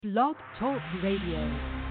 Blog Talk Radio.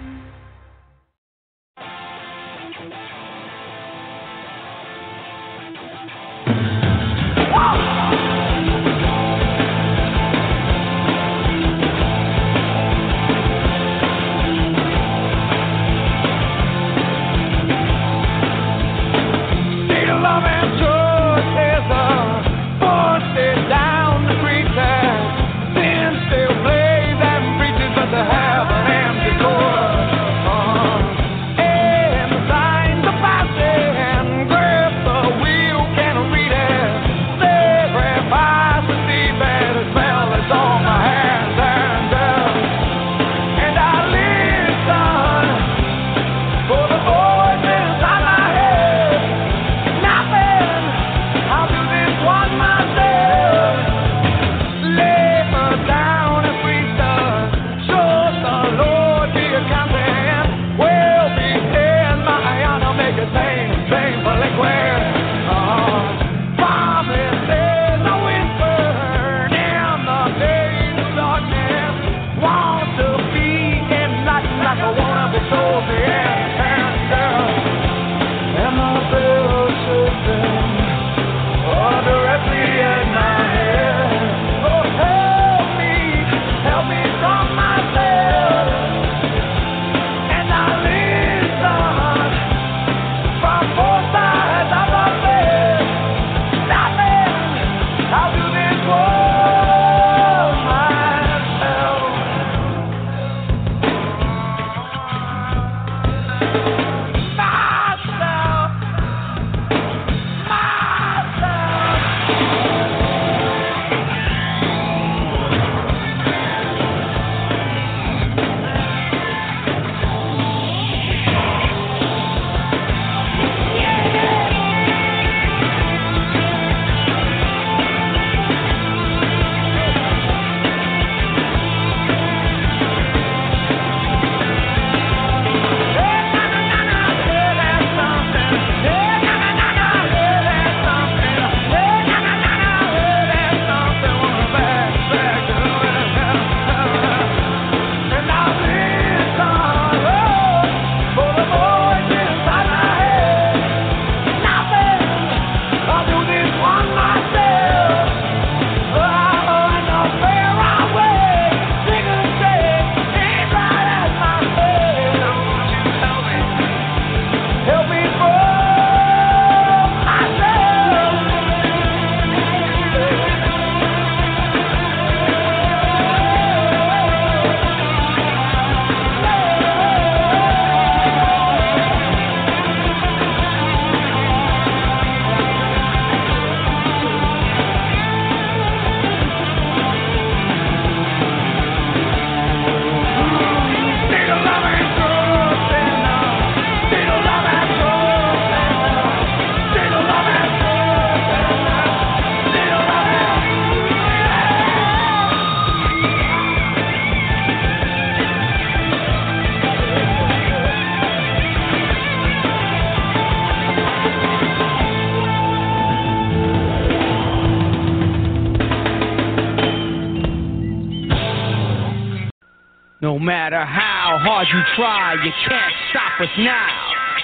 No matter how hard you try, you can't stop us now.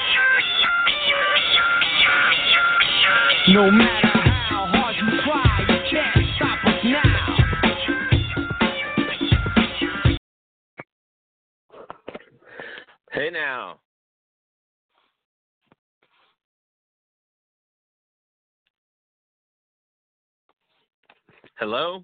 No matter how hard you try, you can't stop us now. Hey now. Hello?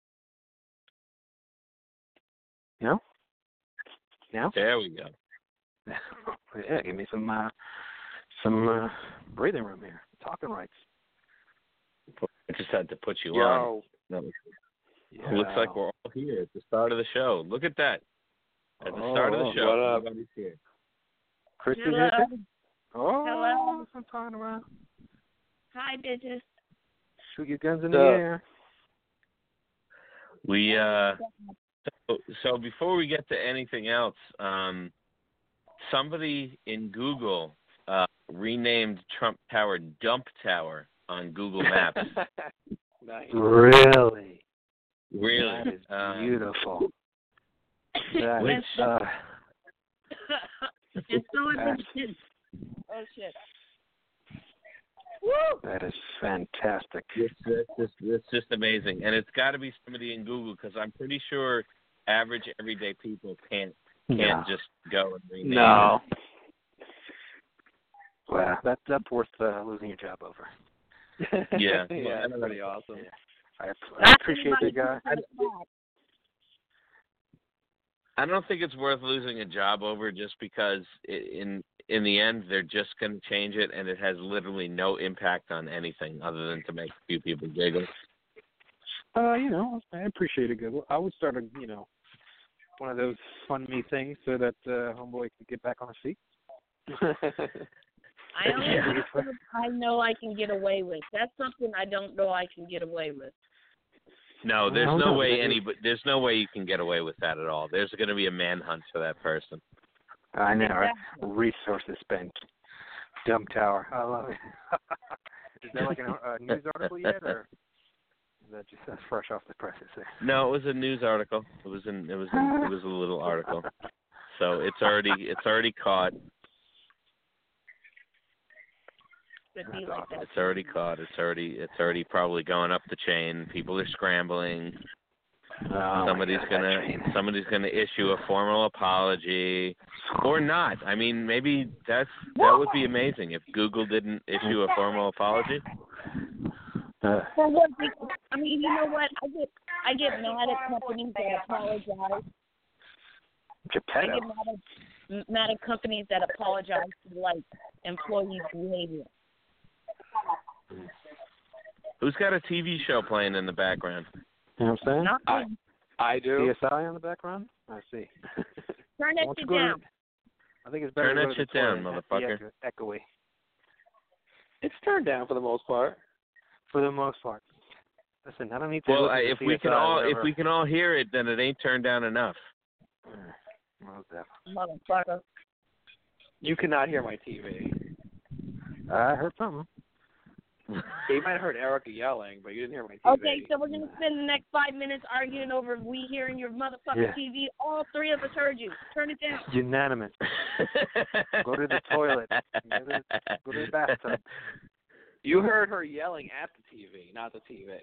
No? Now? There we go. Yeah, give me some breathing room here. Talking rights. I just had to put you Yo. on. No. It looks like we're all here at the start of the show. Look at that. At the start of the show, what up? everybody's here. Christy Hello. here? Oh, Hello. I'm talking around. Hi, bitches. Shoot your guns in the air. We so before we get to anything else, somebody in Google renamed Trump Tower Dump Tower on Google Maps. Nice. Really? Really? That is beautiful. That, Just so it Oh shit. Woo! that is fantastic. It's just amazing, and it's got to be somebody in Google because I'm pretty sure average everyday people can't just go and rename No. Well, that's worth losing your job over. Yeah. Yeah, that's pretty awesome. I appreciate that guy. I don't think it's worth losing a job over just because in the end they're just going to change it and it has literally no impact on anything other than to make a few people giggle. I appreciate it good. I would start one of those fund me things so that homeboy could get back on his feet. I know I can get away with. That's something I don't know I can get away with. No, there's no way there's no way you can get away with that at all. There's going to be a manhunt for that person. I know, right? Resources spent. Dumb tower. I love it. Is that like a news article yet, or is that just fresh off the presses there? No, it was a news article. It was a little article. So it's already caught. It's already caught. It's already probably going up the chain. People are scrambling. Somebody's gonna issue a formal apology, or not. I mean, maybe that would be amazing if Google didn't issue a formal apology. For what? I mean, you know what? I get mad at companies that apologize. I get mad at companies that apologize for like employees' behavior. Who's got a TV show playing in the background? You know what I'm saying? I do. CSI on the background? I see. Turn that shit down. I think it's better Turn that shit down, motherfucker. Echoey. It's turned down for the most part. For the most part. Listen, I don't need to. Well, if we can all hear it, then it ain't turned down enough. Motherfucker. You cannot hear my TV. I heard something. You might have heard Erica yelling, but you didn't hear my TV. Okay, so we're going to spend the next 5 minutes arguing over we hearing your motherfucking TV. All three of us heard you. Turn it down. Unanimous. Go to the toilet. Go to the bathtub. You heard her yelling at the TV, not the TV.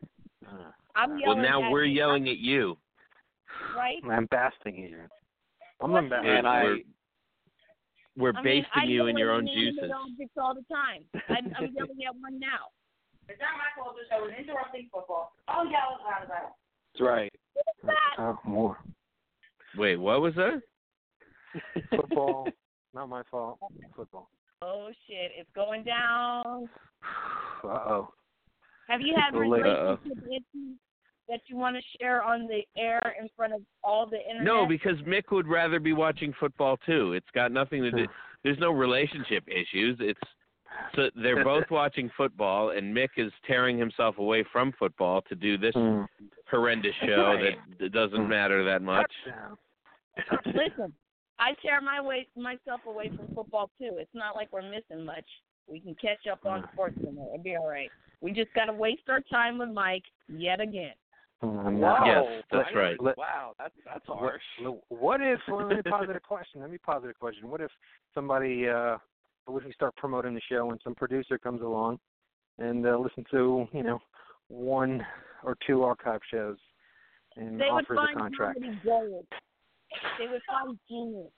I'm yelling now we're yelling at you. Right? I'm basting here. I'm basting. We're basting you in your own juices. Objects all the time. I'm yelling at one now. It's not my fault to show an interrupting football. I'll yell around about it. That's right. Oh, more. Wait, what was that? Football. Not my fault. Football. Oh, shit. It's going down. Uh-oh. Have you had relationship issues that you want to share on the air in front of all the internet? No, because Mick would rather be watching football too. It's got nothing to do. There's no relationship issues. They're both watching football, and Mick is tearing himself away from football to do this horrendous show that doesn't matter that much. Listen, I tear myself away from football too. It's not like we're missing much. We can catch up on sports in there. It'll be all right. We just got to waste our time with Mike yet again. Wow. Yes, that's right. Wow, that's harsh. What if, let me posit a question. What if somebody, what if we start promoting the show and some producer comes along and listen to, one or two archive shows and offers a contract? They would find genius.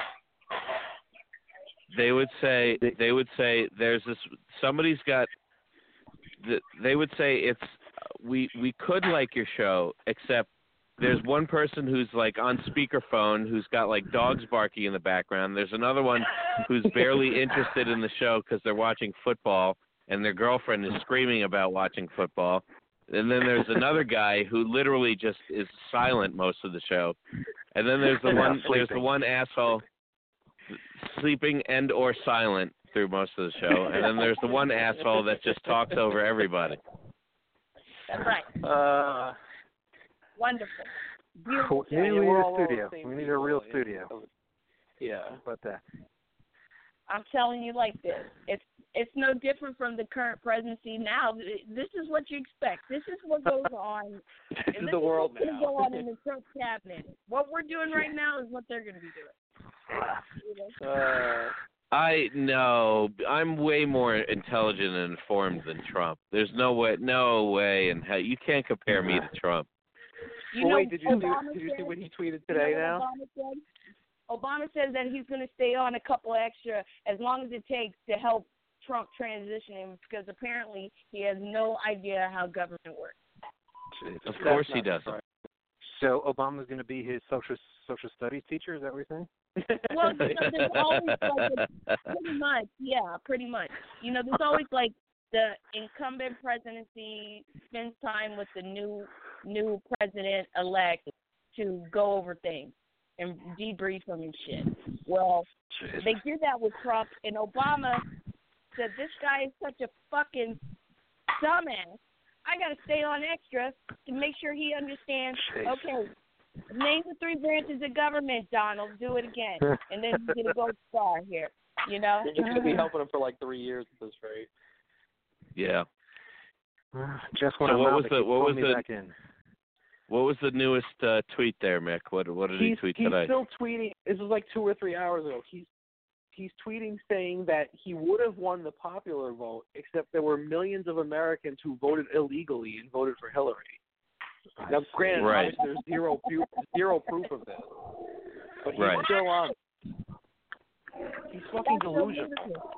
They would say there's this, somebody's got, they would say it's, we could like your show, except there's one person who's like on speakerphone who's got like dogs barking in the background. There's another one who's barely interested in the show because they're watching football and their girlfriend is screaming about watching football. And then there's another guy who literally just is silent most of the show. And then there's the one asshole sleeping and or silent through most of the show. And then there's the one asshole that just talks over everybody. That's right. Wonderful. Beautiful. We need a studio. We need a real studio. Yeah. How about that? I'm telling you like this. It's no different from the current presidency now. This is what you expect. This is what goes on. This is the world now. This is now. what's going on in the Trump cabinet. What we're doing right now is what they're going to be doing. I know. I'm way more intelligent and informed than Trump. There's no way in hell. You can't compare me to Trump. Wait, did you see what he tweeted today now? Obama says that he's going to stay on a couple extra as long as it takes to help Trump transition him, because apparently he has no idea how government works. Of course he doesn't. Right. So Obama's going to be his social studies teacher? Is that what you're saying? Well, there's always pretty much. There's always like the incumbent presidency spends time with the new president-elect to go over things and debrief them and shit. Well, they did that with Trump, and Obama said, this guy is such a fucking dumbass. I got to stay on extra to make sure he understands, okay, name the 3 branches of government, Donald. Do it again. And then you get a gold star here, You're just going to be helping him for like 3 years at this rate. Yeah. Just when What was the newest tweet there, Mick? What did he tweet today? He's still tweeting. This was like 2 or 3 hours ago. He's tweeting saying that he would have won the popular vote, except there were millions of Americans who voted illegally and voted for Hillary. Now, granted, right. There's zero proof of this, but he's right. still on. He's fucking delusional.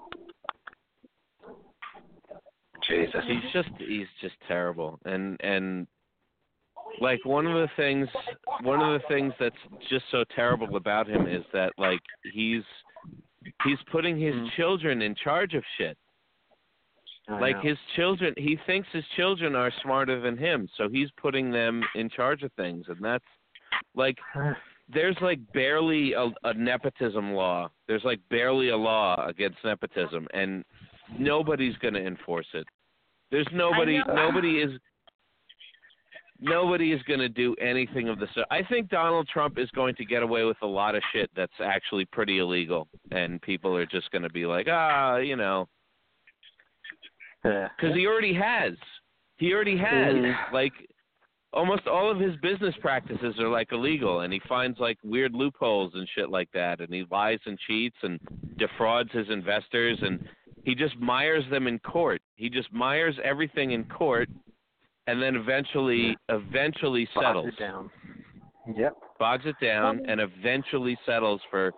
Jesus. He's just terrible. And like one of the things that's just so terrible about him is that like he's putting his children in charge of shit. Like his children, he thinks his children are smarter than him, so he's putting them in charge of things, and that's like there's like barely a nepotism law. There's like barely a law against nepotism, and nobody's going to enforce it. There's nobody is going to do anything of the sort. I think Donald Trump is going to get away with a lot of shit that's actually pretty illegal, and people are just going to be like, because he already has. Like, almost all of his business practices are, like, illegal, and he finds, like, weird loopholes and shit like that, and he lies and cheats and defrauds his investors, and he just mires them in court. He just mires everything in court, and then eventually settles. Bogs it down. Yep. Bogs it down, and eventually settles for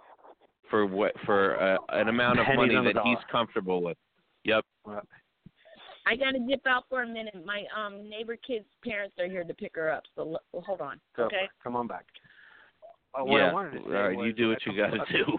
an amount of money that he's comfortable with. Yep. I got to dip out for a minute. My neighbor kid's parents are here to pick her up, so hold on. So, okay? Come on back. I wanted to say you do what you got to do.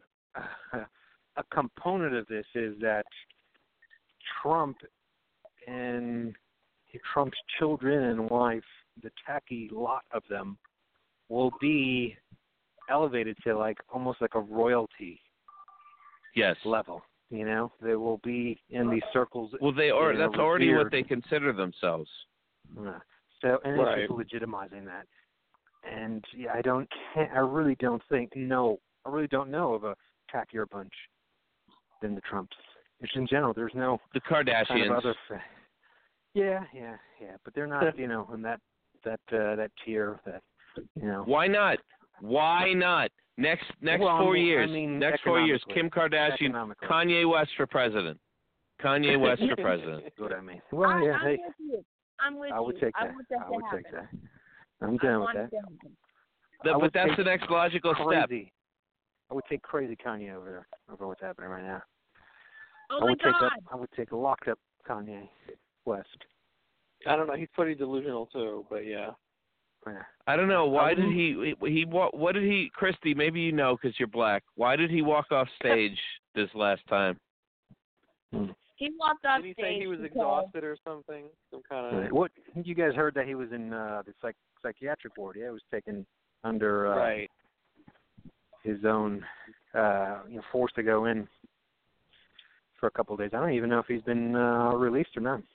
A component of this is that Trump and Trump's children and wife, the tacky lot of them, will be elevated to like almost like a royalty level. They will be in these circles. Well, they are. That's already what they consider themselves. So, and it's just legitimizing that. And yeah, I really don't know of a tackier bunch than the Trumps. Just in general, there's no the Kardashians. Kind of other yeah, but they're not, in that tier that, Why not? Next 4 years. Next 4 years, Kim Kardashian, Kanye West for president. Kanye West for president. That's what I mean. Well, yeah, hey. I'm with you. I would take that. I'm down with that. But that's the next logical step. I would take crazy Kanye over what's happening right now. Oh my God! I would take locked up Kanye West. I don't know. He's pretty delusional too, but yeah. I don't know. Why did what did he, Christy, maybe you know because you're black. Why did he walk off stage this last time? He walked off stage. Did he say he was exhausted or something? Some kind of. What? You guys heard that he was in the psychiatric ward? Yeah, he was taken under his own, forced to go in for a couple of days. I don't even know if he's been released or not.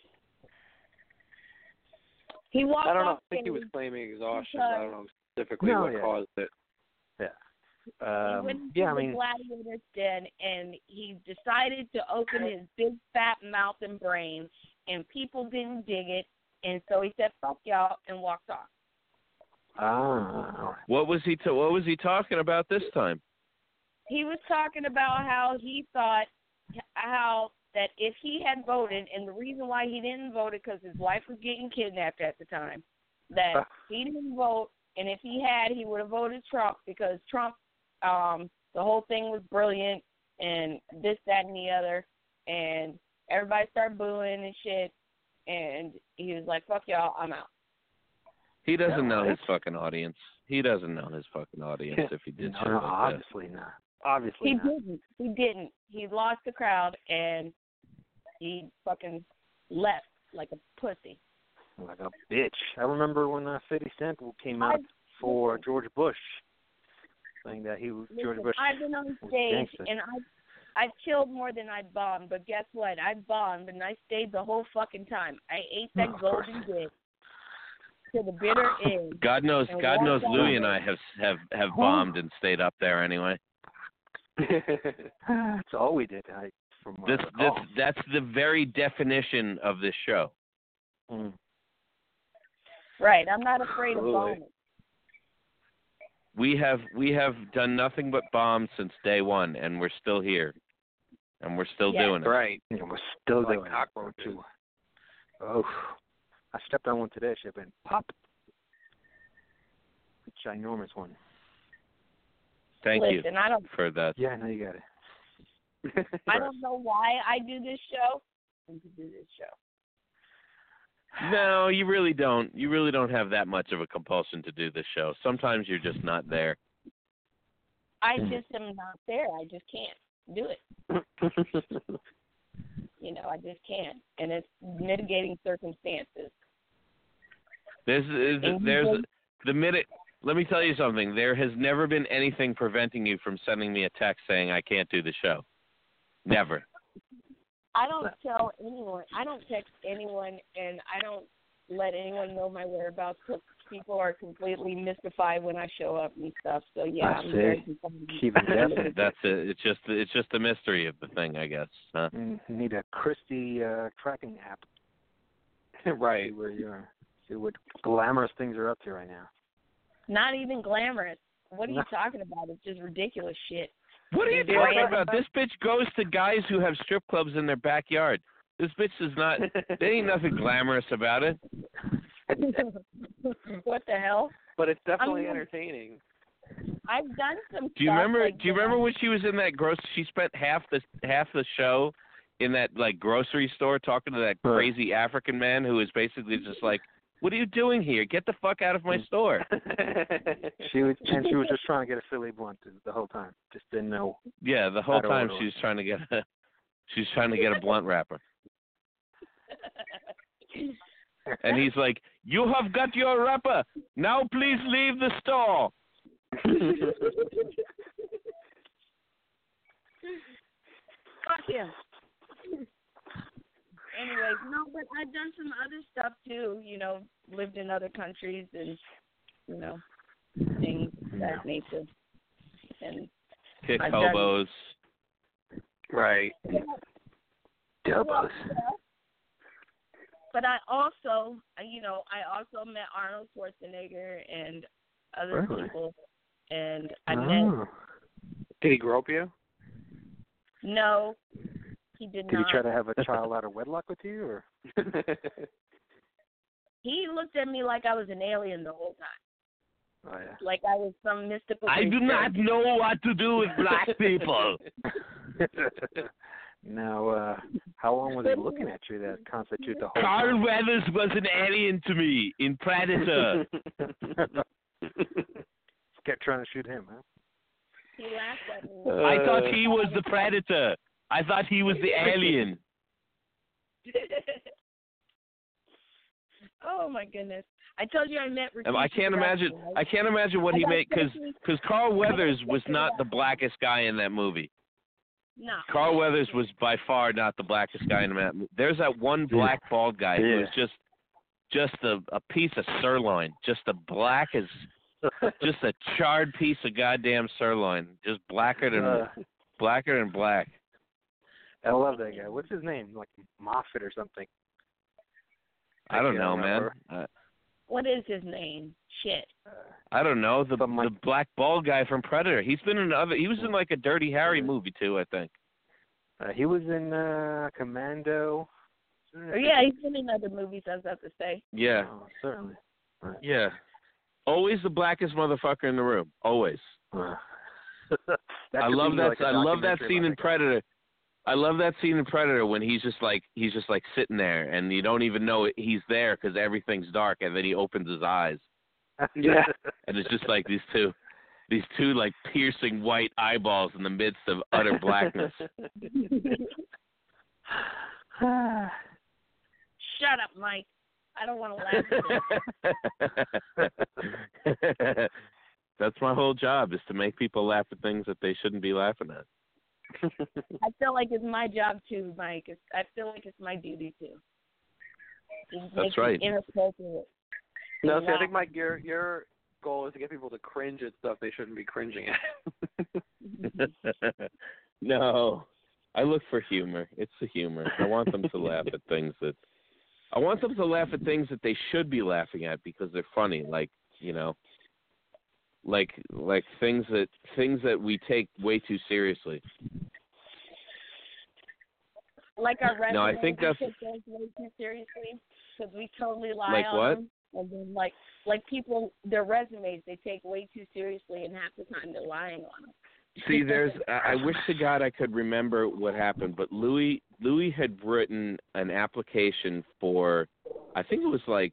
He walked I don't know. off I think he was claiming exhaustion. because... I don't know specifically what caused it. he wouldn't to the gladiator's den, and he decided to open his big fat mouth and brain, and people didn't dig it, and so he said, "Fuck y'all," and walked off. What was he talking about this time? He was talking about how he thought that if he had voted, and the reason why he didn't vote is because his wife was getting kidnapped at the time, that he didn't vote, and if he had, he would have voted Trump because Trump, the whole thing was brilliant and this, that, and the other, and everybody started booing and shit, and he was like, "Fuck y'all, I'm out." He doesn't know his fucking audience. He doesn't know his fucking audience if he did shit like obviously that. not. Obviously not. He didn't. He lost the crowd, and he fucking left like a pussy. Like a bitch. I remember when 50 Cent came out for George Bush, saying that George Bush. I've been on stage, and I've killed more than I bombed, but guess what? I bombed, and I stayed the whole fucking time. I ate that golden dick to the bitter end. God knows Louie and I have bombed and stayed up there anyway. That's all we did. That's the very definition of this show. Mm. Right, I'm not afraid of bombing. We have done nothing but bomb since day one, and we're still here, and we're still doing it. Right, and we're still doing it too. Oh, I stepped on one today. Should have been pop. A ginormous one. Thank you for that. Yeah, I know you got it. I don't know why I do this show. No, you really don't. You really don't have that much of a compulsion to do this show. Sometimes you're just not there. I just am not there. I just can't do it. I just can't. And it's mitigating circumstances. There's the minute. Let me tell you something. There has never been anything preventing you from sending me a text saying I can't do the show. Never. I don't tell anyone. I don't text anyone, and I don't let anyone know my whereabouts because people are completely mystified when I show up and stuff. So yeah, I'm very confused. That's it. It's just the mystery of the thing, I guess. Huh? You need a Christie tracking app. Right. Where you are. See what glamorous things are up to right now. Not even glamorous. What are you talking about? It's just ridiculous shit. What are you talking about? This bitch goes to guys who have strip clubs in their backyard. This bitch does not. There ain't nothing glamorous about it. What the hell? But it's definitely entertaining. I've done some. Do you remember when she was in that She spent half the show in that grocery store talking to that crazy African man who was basically just like, "What are you doing here? Get the fuck out of my store." She was just trying to get a Philly blunt the whole time. Just didn't know. Yeah, the whole time she was trying to get a blunt wrapper. And he's like, "You have got your wrapper. Now please leave the store." Fuck him. Anyways, no, but I've done some other stuff too, lived in other countries and, things of that nature. And kick hobos. Right. Dobos. But I also met Arnold Schwarzenegger and other people. And I met. Did he grope you? No. He did not. Did he try to have a child out of wedlock with you, or? He looked at me like I was an alien the whole time. Oh, yeah. Like I was some mystical I do not know what to do with black people. Now, how long was he looking at you that constitute the whole Carl time? Weathers was an alien to me in Predator. Kept trying to shoot him, huh? He laughed at me. I thought he was the Predator. I thought he was the alien. Oh my goodness! I told you I met. I can't imagine what he made because Carl Weathers was not the blackest guy in that movie. No. Carl Weathers was by far not the blackest guy in that movie. There's that one black bald guy who was just a piece of sirloin, just the blackest Just a charred piece of goddamn sirloin, just blacker than black. I love that guy. What's his name? Like Moffat or something? I don't know, man. What is his name? Shit. I don't know. The black bald guy from Predator. He's been in other. He was in like a Dirty Harry movie too, I think. He was in Commando. Oh, yeah, he's been in other movies, I was about to say. Yeah. Oh, certainly. Right. Yeah. Always the blackest motherfucker in the room. Always. I love that. I love that scene in Predator. I love that scene in Predator when he's just like sitting there and you don't even know he's there because everything's dark, and then he opens his eyes. Yeah. And it's just like these two like piercing white eyeballs in the midst of utter blackness. Shut up, Mike. I don't want to laugh at this. That's my whole job, is to make people laugh at things that they shouldn't be laughing at. I feel like it's my job too, Mike. I feel like it's my duty too. That's right. Inappropriate. No, see, I think, Mike, your goal is to get people to cringe at stuff they shouldn't be cringing at. No, I look for humor. It's the humor. I want them to laugh at things that. I want them to laugh at things that they should be laughing at because they're funny. Like, you know, like things that we take way too seriously. Like our resumes, no, I think that's we take those way too seriously because we totally lie like on what? them. And then like people, their resumes they take way too seriously, and half the time they're lying on them. See, I wish to God I could remember what happened, but Louis had written an application for, I think it was like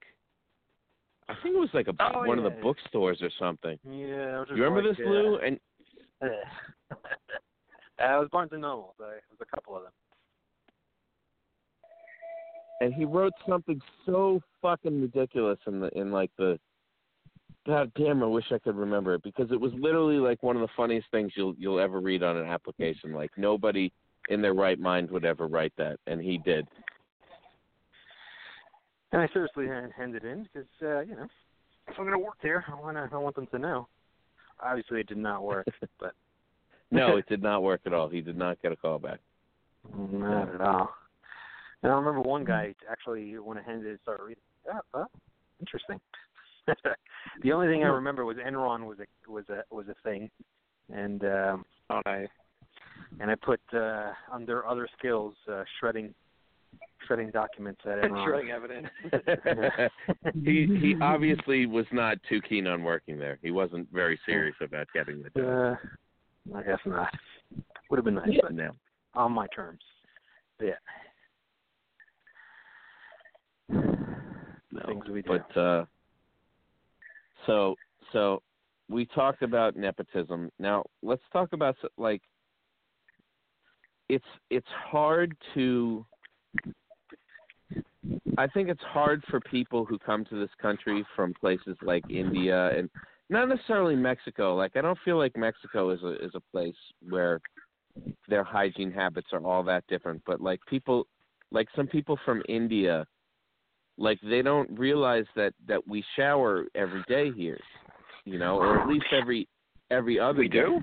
one of the bookstores or something. Yeah. You remember this, Lou? And it was Barnes and Noble. There was a couple of them. And he wrote something so fucking ridiculous in the. God damn! I wish I could remember it because it was literally like one of the funniest things you'll ever read on an application. Like nobody in their right mind would ever write that, and he did. And I seriously handed in because you know, if I'm going to work there, I want them to know. Obviously, it did not work, but no, it did not work at all. He did not get a call back. Not at all. And I remember one guy actually when I handed it, started reading. Oh, interesting. The only thing I remember was Enron was a thing, and and I put under other skills shredding documents at Enron. Shredding evidence. He obviously was not too keen on working there. He wasn't very serious about getting the job. I guess not. Would have been nice, but no. On my terms. Yeah. No, things we do. but so we talked about nepotism. Now let's talk about like it's hard to. I think it's hard for people who come to this country from places like India and not necessarily Mexico. Like I don't feel like Mexico is a place where their hygiene habits are all that different. But like some people from India. Like they don't realize that we shower every day here, you know, or at least every other we day. Do?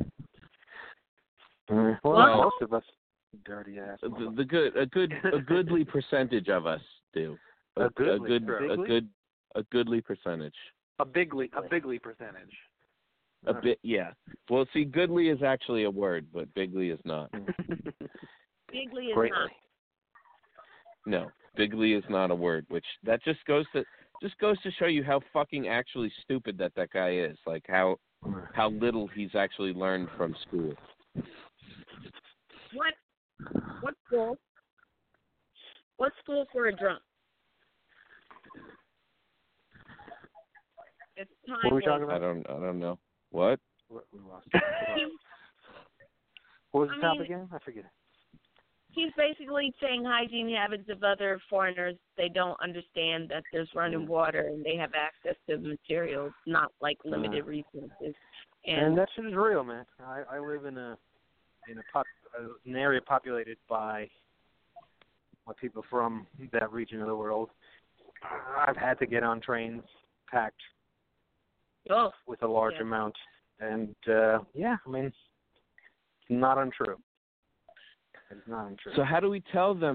Well, most of us dirty ass. A goodly percentage of us do. A goodly percentage. A bigly percentage. A bit, yeah. Well, see, goodly is actually a word, but bigly is not. Bigly is Greatly. not. No. Bigly is not a word, which that just goes to show you how fucking actually stupid that guy is. Like how little he's actually learned from school. What school? What school for a drunk? It's time. What are we talking about? I don't know. What? We lost. What was the topic again? I forget. He's basically saying hygiene habits of other foreigners. They don't understand that there's running water and they have access to materials, not like limited resources. And that shit is real, man. I live in an area populated by people from that region of the world. I've had to get on trains packed Oh. with a large Yeah. amount. And yeah, I mean, it's not untrue. It's not untrue. So how do we tell them?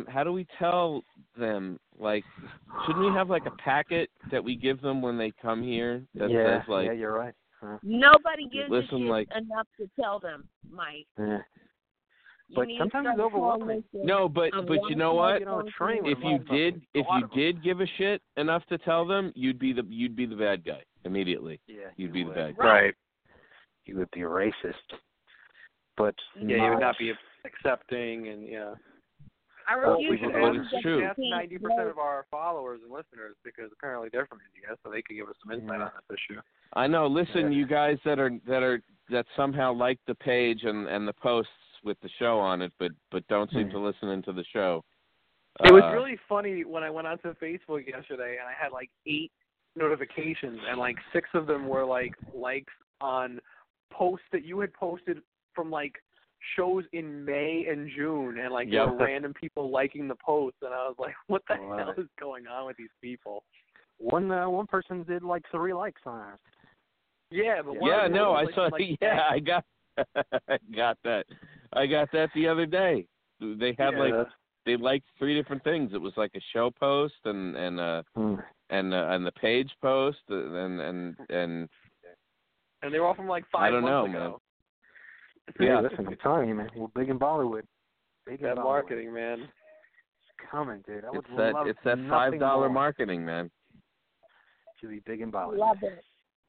Like, shouldn't we have like a packet that we give them when they come here that says like, yeah, you're right. Huh. Nobody gives a listen, shit like, enough to tell them, Mike. Yeah. You But need to sometimes start it's overwhelming. calling no, but you know what? Get on a train with If you a lot of them. did give a shit enough to tell them, you'd be the bad guy immediately. Yeah, You'd be the bad guy. Right. You would be racist. But Yeah, you would not be accepting, and I Well, refuse we to should Well, believe it's that true. you ask can't 90% of our followers and listeners because apparently they're from India, so they can give us some insight on this issue. I know. Listen, you guys that somehow like the page and the posts with the show on it, but don't seem to listen into the show. It was really funny when I went onto Facebook yesterday and I had like 8 notifications and like 6 of them were like likes on posts that you had posted from like shows in May and June, and like there were random people liking the posts, and I was like, what the hell is going on with these people? One person did like 3 likes on ours. Yeah, but I saw. I got that. I got that the other day. They had they liked 3 different things. It was like a show post and the page post and they were all from like 5 I don't months know, ago. man. Yeah, listen, I'm telling you, man, we're big in Bollywood. Big in That Bollywood. marketing, man. It's coming, dude. I would love it's that nothing $5 more marketing, man. to be big in Bollywood. love it.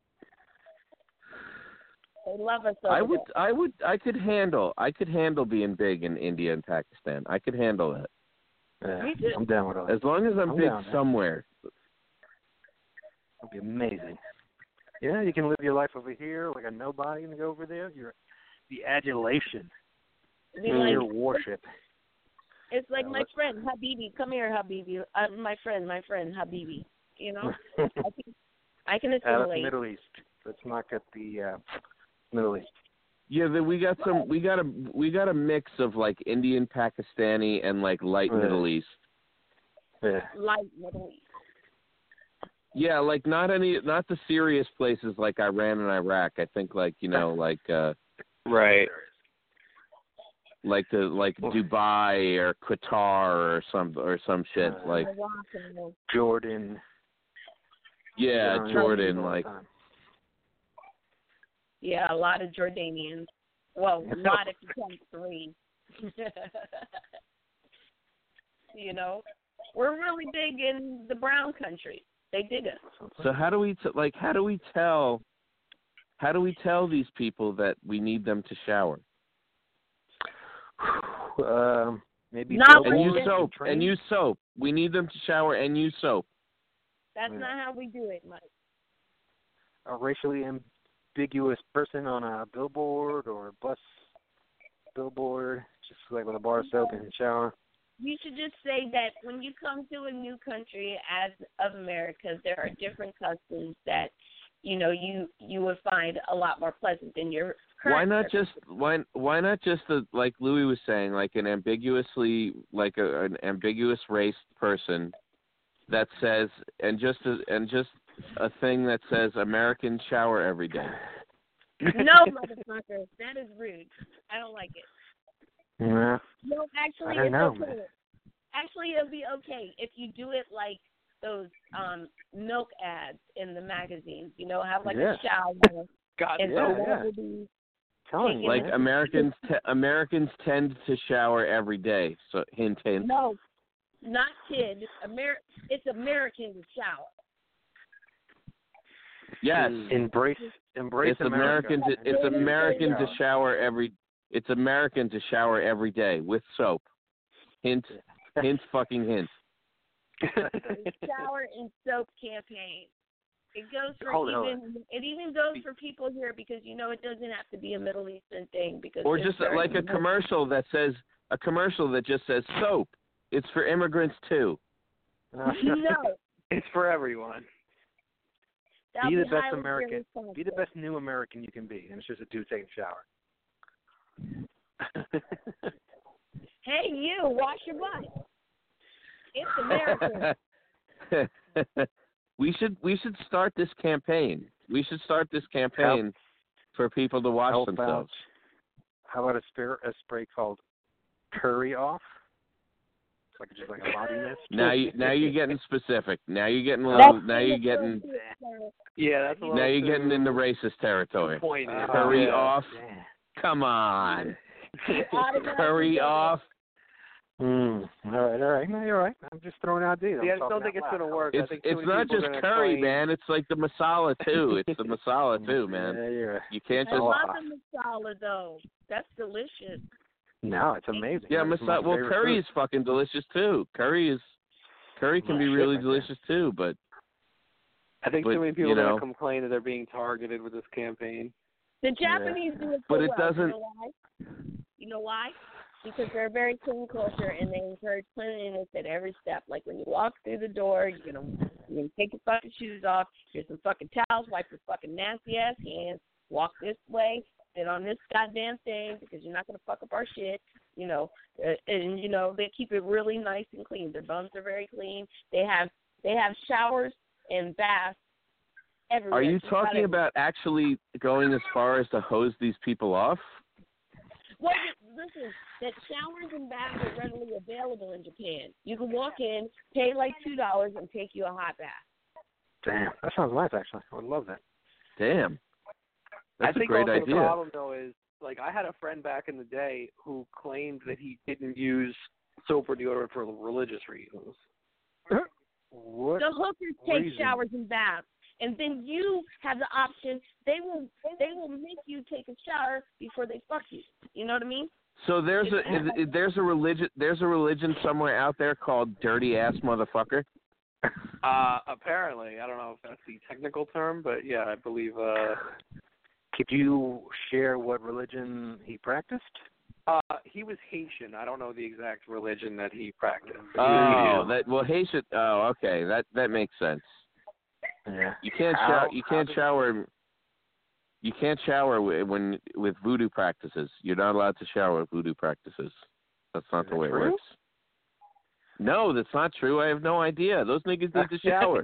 They love us over I could handle being big in India and Pakistan. I could handle that. Yeah, Me too. I'm down with all that. As long as I'm big down, man. somewhere. It'll be amazing. Yeah, you can live your life over here like a nobody and go over there. You're the adulation. Be like, Your warship. it's like my friend Habibi. Come here, Habibi. My friend Habibi. You know, I can Out of the assimilate. Middle East. Let's not get the Middle East. Yeah, we got a mix of like Indian, Pakistani, and like light Middle East. Yeah. Light Middle East. Yeah, like not the serious places like Iran and Iraq. I think like Right. like Dubai or Qatar or some shit like Morocco. Jordan. yeah, Jordan all the like time. Yeah, a lot of Jordanians. Well, a lot if you count 3. You know, we're really big in the brown country. They dig us. So how do we tell these people that we need them to shower? Maybe Not And use Train? soap. We need them to shower and use soap. That's not how we do it, Mike. a racially ambiguous person on a billboard or a bus billboard, just like with a bar of soap in the shower. You should just say that when you come to a new country as of America, there are different customs that, you know, you would find a lot more pleasant than your current. Why not just like Louis was saying, like an ambiguously an ambiguous race person that says and just a thing that says Americans shower every day. No, motherfucker, that is rude. I don't like it. Yeah. No, actually, I don't know, it's okay. man. Actually, it'll be okay if you do it like those milk ads in the magazines. You know, have like a shower. God, and yeah, so yeah. will be Telling you, Like man. Americans tend to shower every day. So hint, hint. no, not kid. It's American to shower. Yes. Embrace It's American. It's American to shower every. It's American to shower every day with soap. Hint, hint, fucking hint. Shower and soap campaign. It goes for it even goes for people here because you know it doesn't have to be a Middle Eastern thing because Or just like a commercial that just says soap. It's for immigrants too. No, it's for everyone. that'll Be the best highly American. irresponsible. Be the best new American you can be, and it's just a dude taking a shower. Hey, you wash your butt. It's American. We should start this campaign. We should start this campaign for people to wash themselves. How about a spray called Curry Off? Just like a body mist. Now you're getting specific. Now you're getting that's into racist territory. Curry off. Yeah. Come on. Curry off. All right. No, you're right. I'm just throwing out ideas. Yeah, I don't think it's going to work. It's not just curry, man. It's like the masala too. It's the masala too, man. Yeah, you're right. You can't I just. love the masala though. That's delicious. No, it's amazing. Yeah, masala. Well, curry is fucking delicious too. Curry can be really delicious too, but. I think too many people are going to complain that they're being targeted with this campaign. The Japanese do it so but it well. doesn't. You know why? Because they're a very clean culture and they encourage cleanliness at every step. Like when you walk through the door, you're gonna take your fucking shoes off. Here's some fucking towels. Wipe your fucking nasty ass hands. Walk this way. Sit on this goddamn thing because you're not gonna fuck up our shit. And they keep it really nice and clean. Their bums are very clean. They have showers and baths everywhere. Are you talking about actually going as far as to hose these people off? Well, listen, that showers and baths are readily available in Japan. You can walk in, pay like $2, and take you a hot bath. Damn, that sounds nice, actually. I would love that. Damn. That's a great idea. I think the problem, though, is, I had a friend back in the day who claimed that he didn't use soap or deodorant for religious reasons. What? The hookers take showers and baths. And then you have the option. They will make you take a shower before they fuck you. You know what I mean? So there's a religion somewhere out there called dirty ass motherfucker. Apparently, I don't know if that's the technical term, but yeah, I believe. Could you share what religion he practiced? He was Haitian. I don't know the exact religion that he practiced. Haitian. Oh, okay, that makes sense. Yeah. You can't shower. You can't shower with voodoo practices. You're not allowed to shower with voodoo practices. That's not the way it works. No, that's not true. I have no idea. Those niggas need to shower.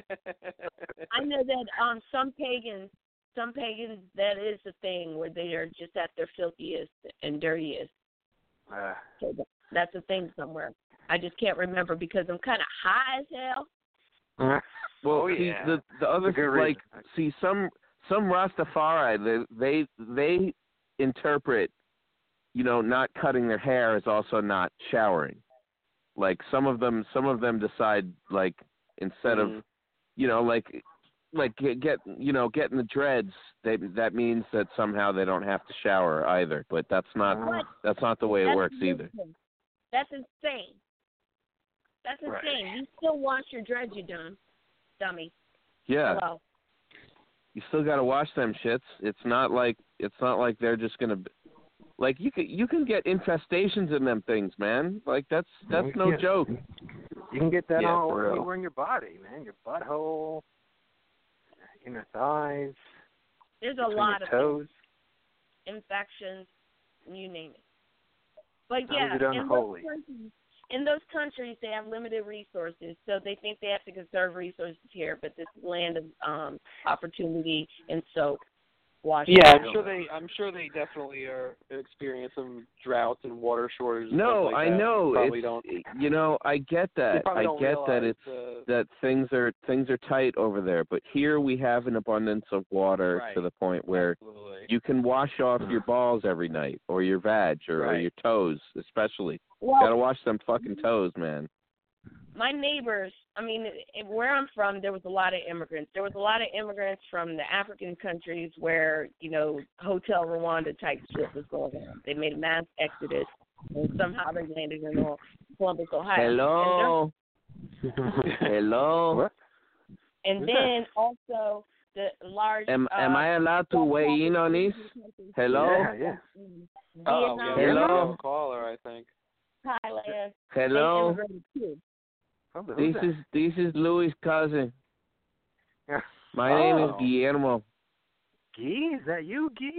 I know that some pagans, that is the thing where they are just at their filthiest and dirtiest. So that's a thing somewhere. I just can't remember because I'm kind of high as hell. Well, the other some Rastafari they interpret, not cutting their hair as also not showering. Like some of them decide instead of getting the dreads, that means that somehow they don't have to shower either. But that's not the way it works either. That's insane. That's insane. Right. You still wash your dreads, you dummy. Yeah. Hello. You still got to wash them shits. It's not like they're just gonna you can get infestations in them things, man. That's no joke. You can get that all anywhere in your body, man. Your butthole, inner thighs. There's a lot of toes. Infections, you name it. But in those countries, they have limited resources, so they think they have to conserve resources here. But this is land of opportunity and soap. Washington. Yeah, I'm sure they definitely are experiencing some droughts and water shortages. No, like I that. know. Probably don't. I get that. That things are tight over there. But here we have an abundance of water to the point where you can wash off your balls every night, or your vag, or your toes, especially. Well, gotta wash them fucking toes, man. My neighbors, where I'm from, there was a lot of immigrants. There was a lot of immigrants from the African countries where, Hotel Rwanda type shit was going on. They made a mass exodus, and somehow they landed in Columbus, Ohio. Hello. What? And then also the large. Am I allowed to weigh in on this? Hello. Yeah. Hello. Caller, I think. Thailand. Hello. This is Louis' cousin. My name is Guillermo. Guy? Is that you, Guy?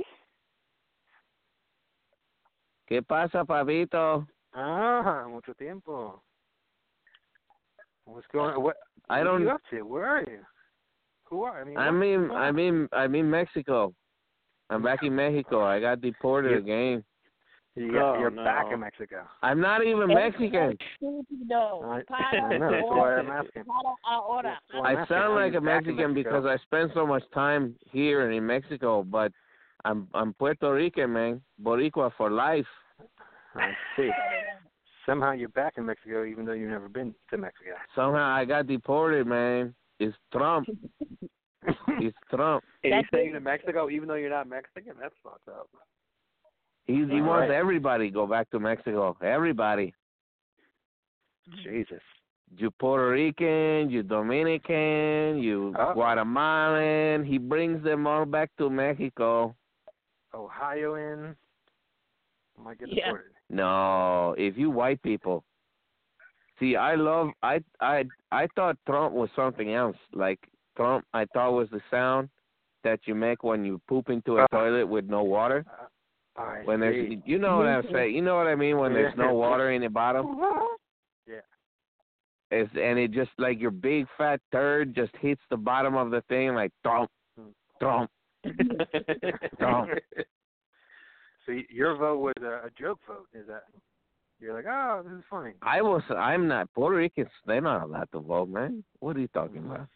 ¿Qué pasa, papito? Mucho tiempo. What's going on? What are you up to? Where are you? Who are? I'm in Mexico. I'm back in Mexico. I got deported again. You're back in Mexico. I'm not even Mexican. I know. That's why I'm asking. I sound like a Mexican because I spend so much time here in Mexico, but I'm Puerto Rican, man. Boricua for life. I see. Somehow you're back in Mexico, even though you've never been to Mexico. Somehow I got deported, man. It's Trump. It's Trump. And he's staying in Mexico, even though you're not Mexican. That's fucked up. He wants everybody to go back to Mexico. Everybody. Jesus. You Puerto Rican, you Dominican, you Guatemalan. He brings them all back to Mexico. Ohioan. Might get deported. No, if you white people. See, I thought Trump was something else. Like Trump, I thought was the sound that you make when you poop into a toilet with no water. When there's, you know what I'm saying? You know what I mean? When there's no water in the bottom. Yeah. And it just like your big fat turd just hits the bottom of the thing like thump, thump, thump. So your vote was a joke vote, is that? You're like, oh, this is funny. I'm not. Puerto Ricans, they're not allowed to vote, man. What are you talking about?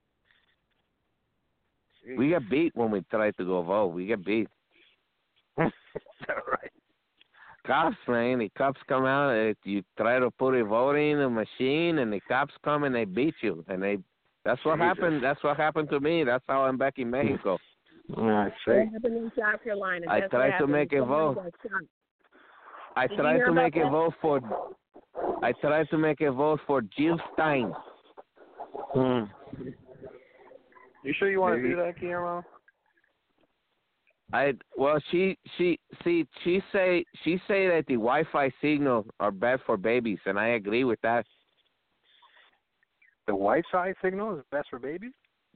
Jeez. We get beat when we try to go vote. We get beat. Is that right? Cops, man. The cops come out. You try to put a vote in a machine, and the cops come and they beat you. And that's what happened. That's what happened to me. That's how I'm back in Mexico. I see. What happened in South Carolina? I tried to make a vote. I tried to make a vote for Jill Stein. You sure you want to do that, Guillermo? She say that the Wi-Fi signals are bad for babies, and I agree with that. The Wi-Fi signal is best for babies?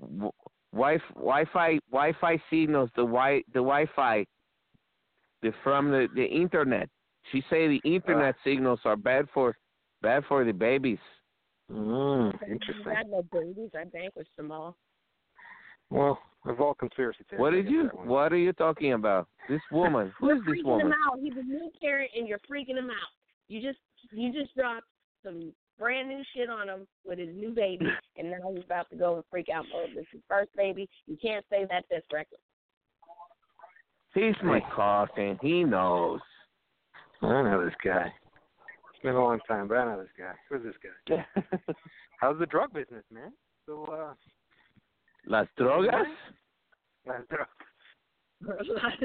Wi-Fi signals, the Wi-Fi, from the internet. She say the internet signals are bad for the babies. Interesting. I had no babies. I vanquished them all. Well, of all conspiracy theories. What are you talking about? This woman. Who is this woman? Him out. He's a new carrot, and you're freaking him out. You just dropped some brand new shit on him with his new baby, and now he's about to go and freak out mode. This is his first baby. You can't say that that's reckless. He's my cousin. He knows. I know this guy. It's been a long time, but I know this guy. Who's this guy? How's the drug business, man? So, Las drogas? Las drogas.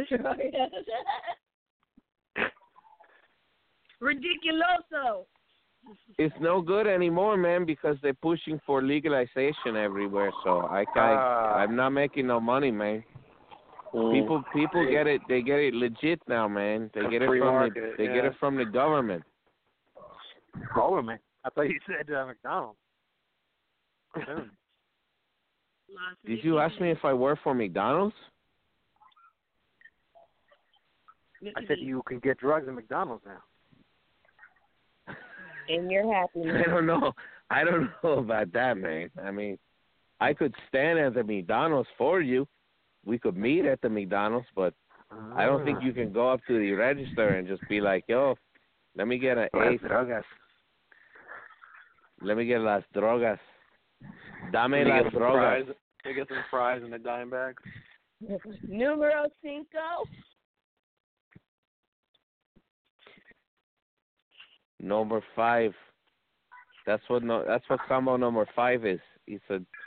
Ridiculoso. It's no good anymore, man, because they're pushing for legalization everywhere. So I'm not making no money, man. People get it. They get it legit now, man. They get it from the government. Government? I thought you said McDonald's. Did you ask me if I work for McDonald's? I said you can get drugs at McDonald's now. And you're happy. Man. I don't know about that, man. I mean, I could stand at the McDonald's for you. We could meet at the McDonald's, but I don't think you can go up to the register and just be like, yo, let me get an eighth. Let me get las drogas. Dame las drogas. They get some fries in a dime bag. Numero 5. Number 5. That's what combo number 5 is. It's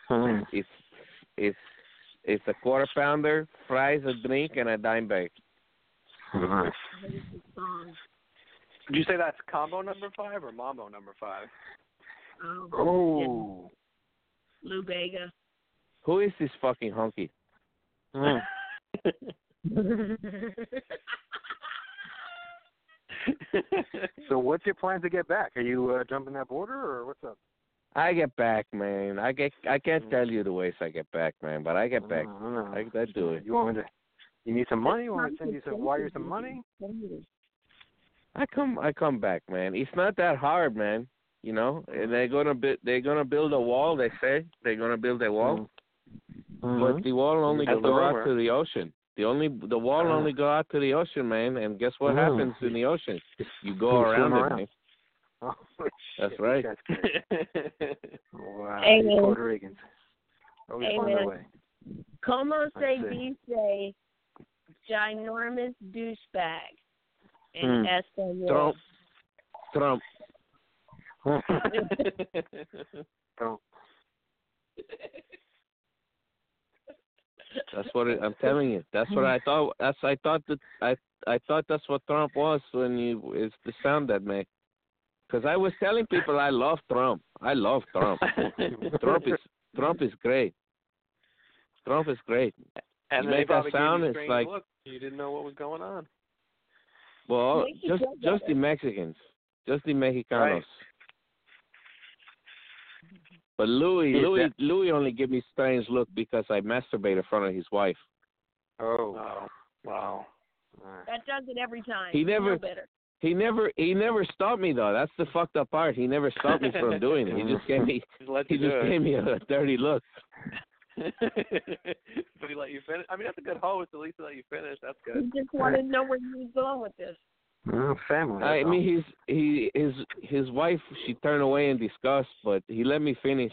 a quarter pounder, fries, a drink, and a dime bag. Nice. Did you say that's combo number 5 or mambo number 5? Oh. Lou Bega. Who is this fucking hunky? So what's your plan to get back? Are you jumping that border, or what's up? I get back, man. I can't tell you the ways I get back, man, but I get back. I do it. You want me to? You need some money? You want me to send you wire some money? I come back, man. It's not that hard, man. You know, and they're gonna build a wall. They say they're gonna build a wall. But the wall only That's go the out rumor. to the ocean. The wall only go out to the ocean, man. And guess what happens in the ocean? You go around it, man. Oh, That's shit. right. That's good. Wow. Amen. These Puerto Ricans. Always find Amen. a way. Como I se dice ginormous douchebag in Espanol? Trump. Oh. That's what I'm telling you. That's what I thought. I thought that's what Trump was when it's the sound that made. Because I was telling people I love Trump. I love Trump. Trump is great. Trump is great. And you then make they probably that sound, gave you it's strange like, look. You didn't know what was going on. well, Makes you just feel the Mexicans, just the Mexicanos. Right. But Louis only give me strange look because I masturbate in front of his wife. Oh. Oh, wow. That does it every time. He never- No better. He never stopped me though. That's the fucked up part. He never stopped me from doing it. He just gave me Just let he you do just it. gave me a dirty look. But he let you finish. I mean, that's a good host. At least he let you finish. That's He good. just wanted to know where you was going with this. Family. I mean, his wife. She turned away in disgust, but he let me finish.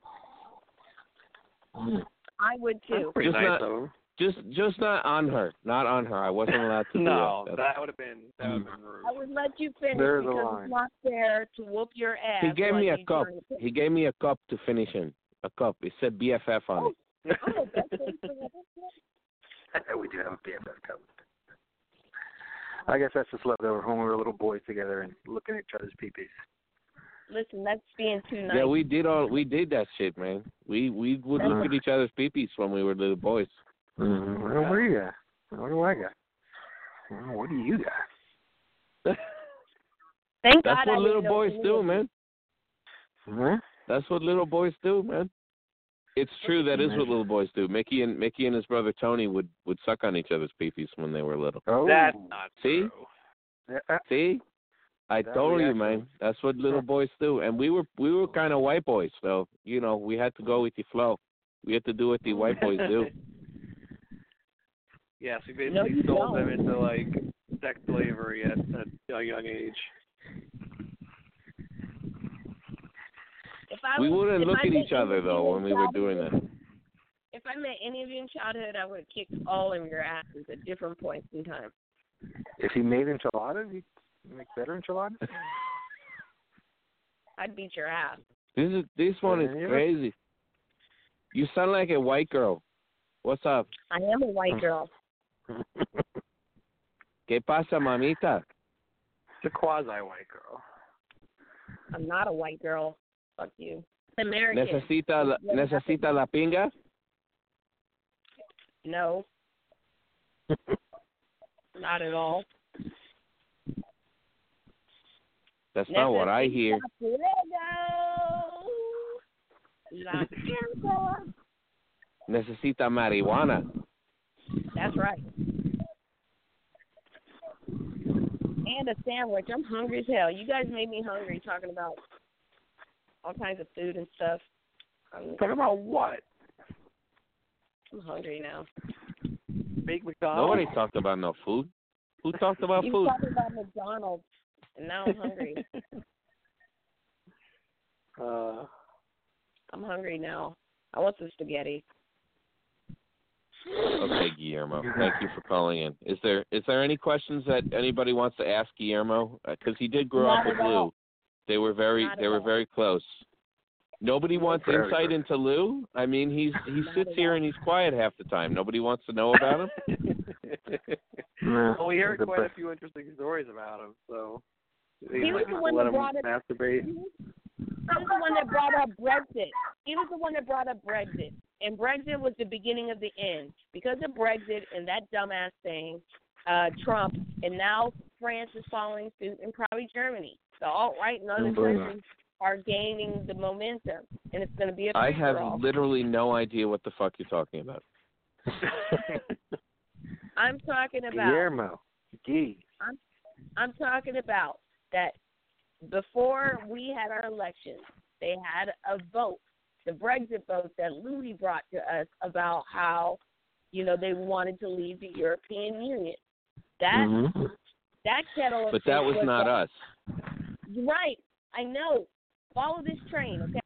I would too. Pretty Just nice not- of him. Just not on her. Not on her. I wasn't allowed to No, do that. that would have been rude. I would let you finish There's a because line. it's not fair to whoop your ass. He gave while me a you cup. trying to- He gave me a cup to finish in. A cup. It said BFF on it. Oh, that's it. We do have a BFF cup. I guess that's just left over when we were little boys together and looking at each other's pee-pees. Listen, that's being too nice. Yeah, we did that shit, man. We would look at each other's peepees when we were little boys. What do you got? What do I got? Well, what do you got? Thank That's God I what little didn't know boys any do, of man. Huh? That's what little boys do, man. It's true that is what little boys do. Mickey and his brother Tony would suck on each other's peepees when they were little. Oh. That's not See? true. Yeah. See? I That told you, reaction. man. That's what little boys do. And we were kind of white boys, so we had to go with the flow. We had to do what the white boys do. Yes, we No, basically you sold them don't. into like sex slavery at a young age. We wouldn't if look I at met each other any of though you when in we were doing childhood- that. If I met any of you in childhood, I would have kicked all of your asses at different points in time. If he made enchiladas, he'd make better enchiladas? I'd beat your ass. This one is Yeah. crazy. You sound like a white girl. What's up? I am a white girl. ¿Qué pasa, mamita? It's a quasi-white girl. I'm not a white girl. Fuck you. I'm American. Necesita la pinga? No. Not at all. That's not what I hear. La pinga. Necesita marijuana. That's right. And a sandwich. I'm hungry as hell. You guys made me hungry talking about all kinds of food and stuff. Talk about what? I'm hungry now. Big McDonald's? Nobody talked about no food. Who talked about You food? talking about McDonald's, and now I'm hungry. I'm hungry now. I want some spaghetti. Okay, Guillermo. Thank you for calling in. Is there any questions that anybody wants to ask Guillermo? Because he did grow up Not with at all. Lou. They were very close. Nobody wants Very insight good. into Lou. I mean, he sits here and he's quiet half the time. Nobody wants to know about him. Well, we heard The quite a best. few interesting stories about him, so He was the one let that him brought it. masturbate. He was the one that brought up Brexit. He was the one that brought up Brexit. And Brexit was the beginning of the end. Because of Brexit and that dumbass thing, Trump, and now France is following suit, and probably Germany. The alt-right and other countries are gaining the momentum, and it's going to be a I have free-for-all. literally no idea what the fuck you're talking about. I'm talking about. Guillermo. Gee. I'm talking about that before we had our elections, they had a vote the Brexit vote that Louis brought to us about how, they wanted to leave the European Union. That kettle of But that was not us. Right. I know. Follow this train, okay?